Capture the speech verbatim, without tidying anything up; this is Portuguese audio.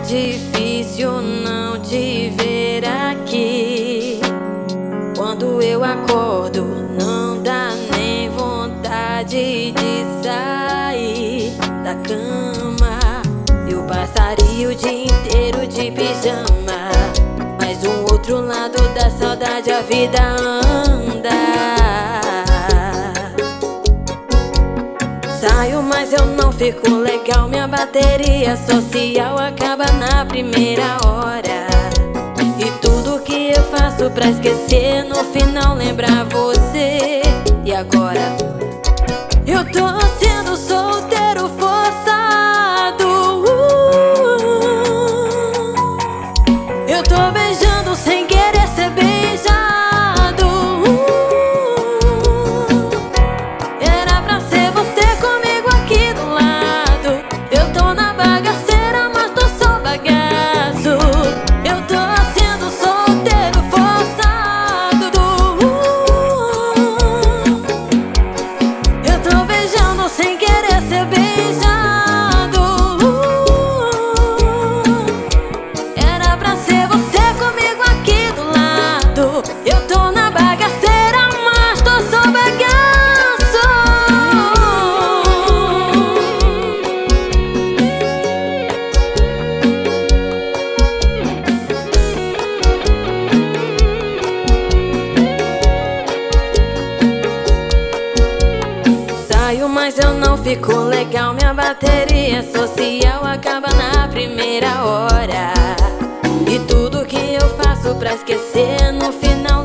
difícil não te ver aqui. Quando eu acordo, não dá nem vontade de sair da cama. Eu passaria o dia inteiro de pijama, mas do outro lado da saudade a vida anda. Saio, mas eu não fico legal. Minha bateria social acaba na primeira hora. E tudo que eu faço pra esquecer, no final lembra você. E agora? Eu tô sendo solteiro forçado. Eu tô beijando sem querer ser beijado. Era pra ser você comigo aqui do lado. Eu tô na bagaceira, mas tô só bagaço. Eu tô sendo solteiro forçado. Eu tô beijando sem querer ser beijado. Era pra ser você comigo aqui do lado. Eu tô na bagaceira, mas tô só bagaço. Saio, mas eu não fico legal. Minha bateria social acaba na primeira hora. E tudo que eu faço pra esquecer, no final